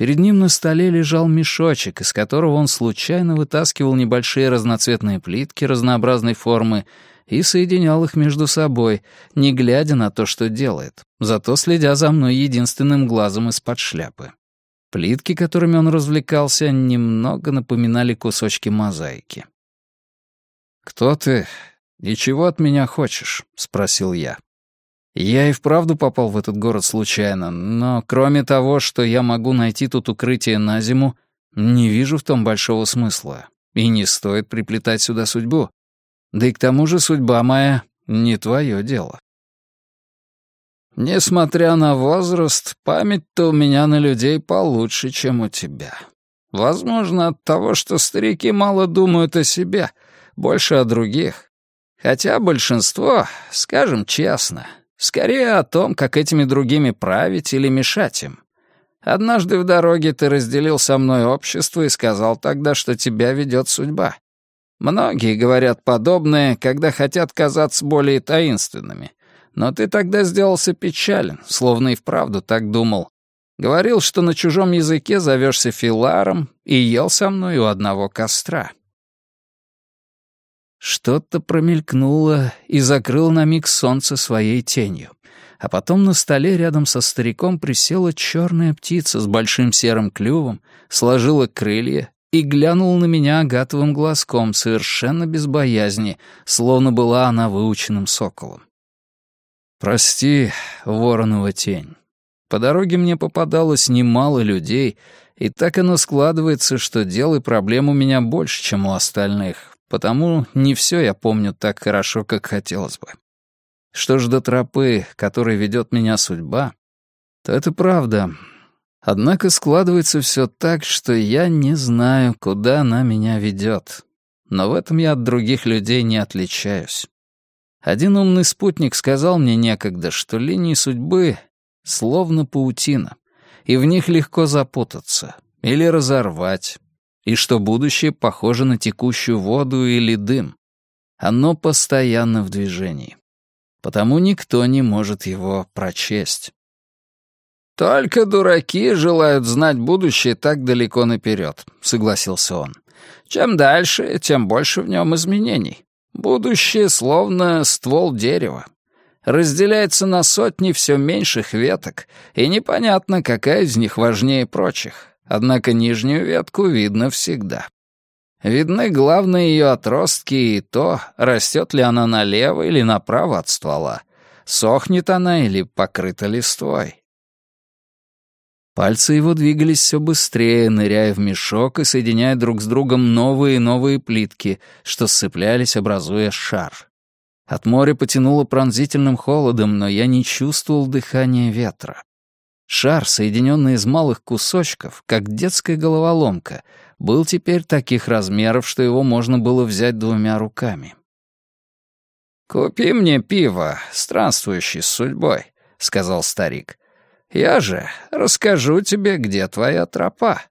Перед ним на столе лежал мешочек, из которого он случайно вытаскивал небольшие разноцветные плитки разнообразной формы и соединял их между собой, не глядя на то, что делает, зато следя за мной единственным глазом из-под шляпы. Плитки, которыми он развлекался, немного напоминали кусочки мозаики. «Кто ты? И чего от меня хочешь?» — спросил я. Я и вправду попал в этот город случайно, но кроме того, что я могу найти тут укрытие на зиму, не вижу в том большого смысла. И не стоит приплетать сюда судьбу. Да и к тому же судьба моя не твое дело. Несмотря на возраст, память-то у меня на людей получше, чем у тебя. Возможно, от того, что старики мало думают о себе, больше о других. Хотя большинство, скажем честно, скорее о том, как этими другими править или мешать им. Однажды в дороге ты разделил со мной общество и сказал тогда, что тебя ведет судьба. Многие говорят подобное, когда хотят казаться более таинственными. Но ты тогда сделался печален, словно и вправду так думал. Говорил, что на чужом языке зовешься Филаром и ел со мной у одного костра. Что-то промелькнуло и закрыло на миг солнце своей тенью. А потом на столе рядом со стариком присела черная птица с большим серым клювом, сложила крылья и глянула на меня агатовым глазком, совершенно без боязни, словно была она выученным соколом. «Прости, воронова тень. По дороге мне попадалось немало людей, и так оно складывается, что дел и проблем у меня больше, чем у остальных, потому не все я помню так хорошо, как хотелось бы. Что ж до тропы, которой ведет меня судьба, то это правда. Однако складывается все так, что я не знаю, куда она меня ведет. Но в этом я от других людей не отличаюсь. Один умный спутник сказал мне некогда, что линии судьбы словно паутина, и в них легко запутаться или разорвать, и что будущее похоже на текущую воду или дым. Оно постоянно в движении. Потому никто не может его прочесть. «Только дураки желают знать будущее так далеко наперед», — согласился он. «Чем дальше, тем больше в нем изменений. Будущее словно ствол дерева. Разделяется на сотни все меньших веток, и непонятно, какая из них важнее прочих. Однако нижнюю ветку видно всегда. Видны главные ее отростки и то, растет ли она налево или направо от ствола, сохнет она или покрыта листвой». Пальцы его двигались все быстрее, ныряя в мешок и соединяя друг с другом новые и новые плитки, что сцеплялись, образуя шар. От моря потянуло пронзительным холодом, но я не чувствовал дыхания ветра. Шар, соединенный из малых кусочков, как детская головоломка, был теперь таких размеров, что его можно было взять двумя руками. «Купи мне пиво, странствующий с судьбой», — сказал старик. «Я же расскажу тебе, где твоя тропа».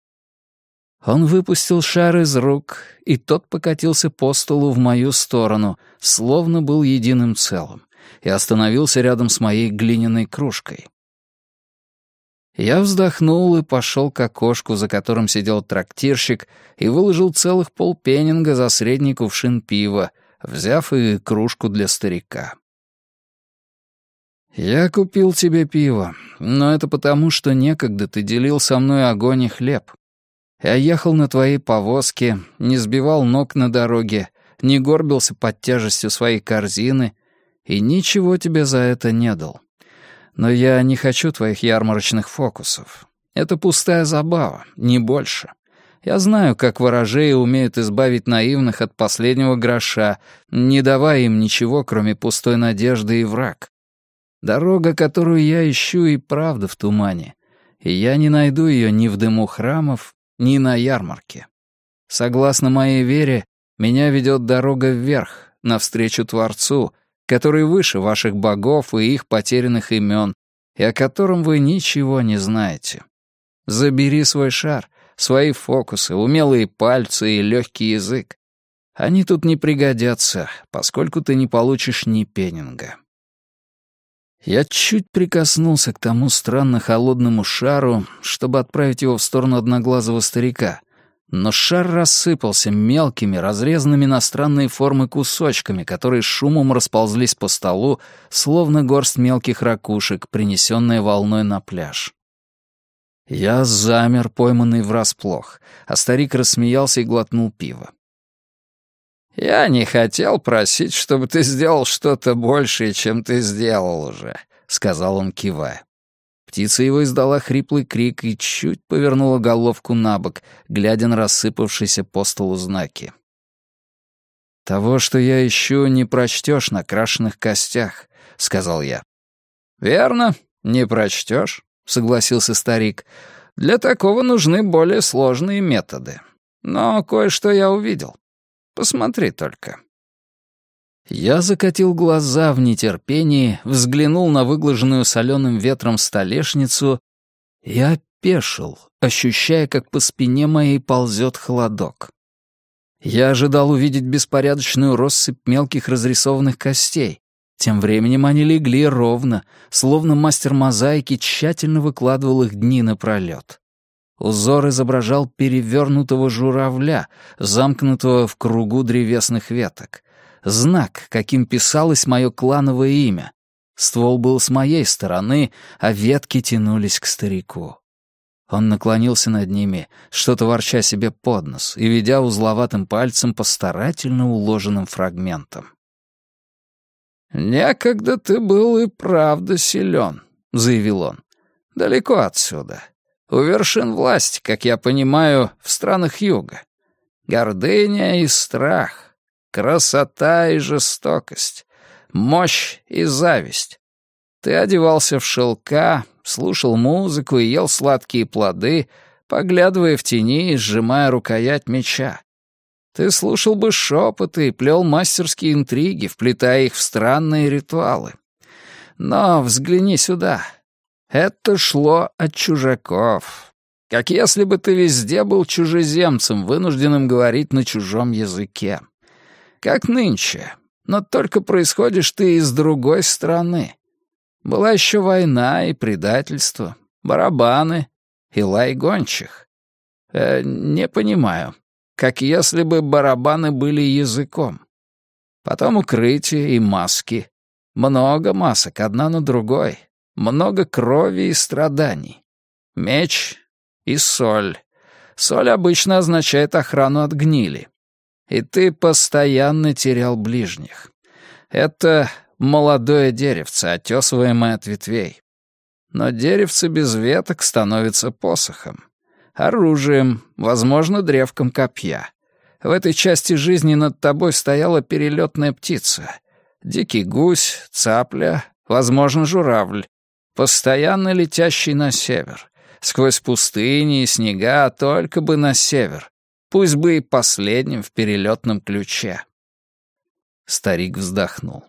Он выпустил шар из рук, и тот покатился по столу в мою сторону, словно был единым целым, и остановился рядом с моей глиняной кружкой. Я вздохнул и пошел к окошку, за которым сидел трактирщик, и выложил целых полпеннинга за средний кувшин пива, взяв и кружку для старика. «Я купил тебе пиво, но это потому, что некогда ты делил со мной огонь и хлеб. Я ехал на твоей повозке, не сбивал ног на дороге, не горбился под тяжестью своей корзины и ничего тебе за это не дал. Но я не хочу твоих ярмарочных фокусов. Это пустая забава, не больше. Я знаю, как ворожеи умеют избавить наивных от последнего гроша, не давая им ничего, кроме пустой надежды и враг. Дорога, которую я ищу, и правда в тумане, и я не найду ее ни в дыму храмов, ни на ярмарке. Согласно моей вере, меня ведет дорога вверх, навстречу Творцу, который выше ваших богов и их потерянных имен, и о котором вы ничего не знаете. Забери свой шар, свои фокусы, умелые пальцы и легкий язык. Они тут не пригодятся, поскольку ты не получишь ни пеннинга. Я чуть прикоснулся к тому странно холодному шару, чтобы отправить его в сторону одноглазого старика, но шар рассыпался мелкими, разрезанными на странные формы кусочками, которые шумом расползлись по столу, словно горсть мелких ракушек, принесенная волной на пляж. Я замер, пойманный врасплох, а старик рассмеялся и глотнул пиво. «Я не хотел просить, чтобы ты сделал что-то большее, чем ты сделал уже», — сказал он, кивая. Птица его издала хриплый крик и чуть повернула головку на бок, глядя на рассыпавшиеся по столу знаки. «Того, что я ищу, не прочтешь на крашеных костях», — сказал я. «Верно, не прочтешь», — согласился старик. «Для такого нужны более сложные методы. Но кое-что я увидел. Посмотри только». Я закатил глаза в нетерпении, взглянул на выглаженную соленым ветром столешницу и опешил, ощущая, как по спине моей ползет холодок. Я ожидал увидеть беспорядочную россыпь мелких разрисованных костей. Тем временем они легли ровно, словно мастер мозаики тщательно выкладывал их дни напролет. Узор изображал перевернутого журавля, замкнутого в кругу древесных веток. Знак, каким писалось мое клановое имя. Ствол был с моей стороны, а ветки тянулись к старику. Он наклонился над ними, что-то ворча себе под нос и ведя узловатым пальцем по старательно уложенным фрагментам. «Некогда ты был и правда силен», — заявил он. «Далеко отсюда. У вершин власти, как я понимаю, в странах юга. Гордыня и страх, красота и жестокость, мощь и зависть. Ты одевался в шелка, слушал музыку и ел сладкие плоды, поглядывая в тени и сжимая рукоять меча. Ты слушал бы шепоты и плел мастерские интриги, вплетая их в странные ритуалы. Но взгляни сюда. Это шло от чужаков. Как если бы ты везде был чужеземцем, вынужденным говорить на чужом языке. Как нынче, но только происходишь ты из другой страны. Была еще война и предательство, барабаны и лай гончих. Не понимаю. Как если бы барабаны были языком. Потом укрытие и маски. Много масок, одна на другой. Много крови и страданий. Меч и соль. Соль обычно означает охрану от гнили. И ты постоянно терял ближних. Это молодое деревце, отесываемое от ветвей. Но деревце без веток становится посохом. Оружием, возможно, древком копья. В этой части жизни над тобой стояла перелетная птица. Дикий гусь, цапля, возможно, журавль, постоянно летящий на север. Сквозь пустыни и снега, только бы на север. Пусть бы и последним в перелетном ключе. Старик вздохнул.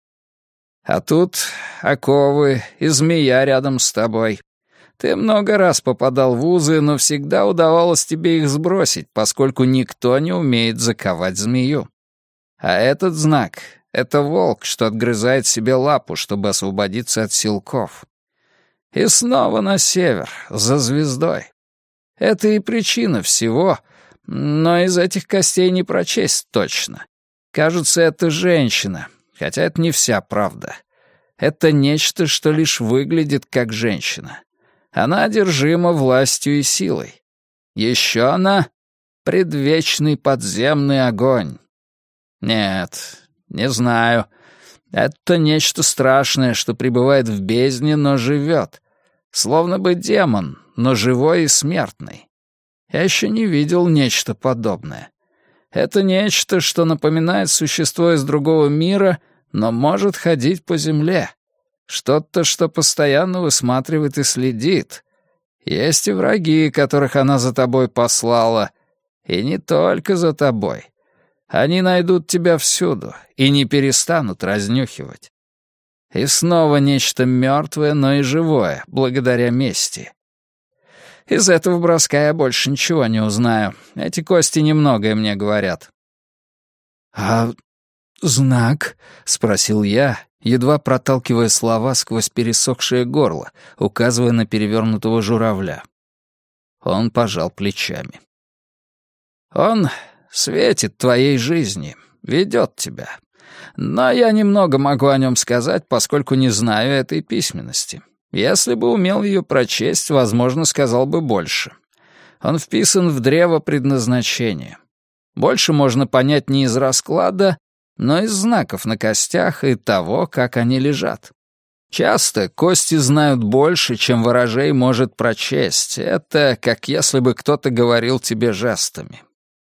А тут оковы и змея рядом с тобой. Ты много раз попадал в узы, но всегда удавалось тебе их сбросить, поскольку никто не умеет заковать змею. А этот знак — это волк, что отгрызает себе лапу, чтобы освободиться от силков. И снова на север, за звездой. Это и причина всего, но из этих костей не прочесть точно. Кажется, это женщина, хотя это не вся правда. Это нечто, что лишь выглядит как женщина. Она одержима властью и силой. Еще она — предвечный подземный огонь. Нет, не знаю. Это нечто страшное, что пребывает в бездне, но живет. Словно бы демон, но живой и смертный. Я еще не видел нечто подобное. Это нечто, что напоминает существо из другого мира, но может ходить по земле. Что-то, что постоянно высматривает и следит. Есть и враги, которых она за тобой послала. И не только за тобой. Они найдут тебя всюду и не перестанут разнюхивать. И снова нечто мертвое, но и живое, благодаря мести. Из этого броска я больше ничего не узнаю. Эти кости немногое мне говорят. «А знак?» — спросил я, едва проталкивая слова сквозь пересохшее горло, указывая на перевернутого журавля. Он пожал плечами. «Он светит твоей жизни, ведет тебя. Но я немного могу о нем сказать, поскольку не знаю этой письменности. Если бы умел ее прочесть, возможно, сказал бы больше. Он вписан в древо предназначения. Больше можно понять не из расклада, но из знаков на костях и того, как они лежат. Часто кости знают больше, чем ворожей может прочесть. Это как если бы кто-то говорил тебе жестами.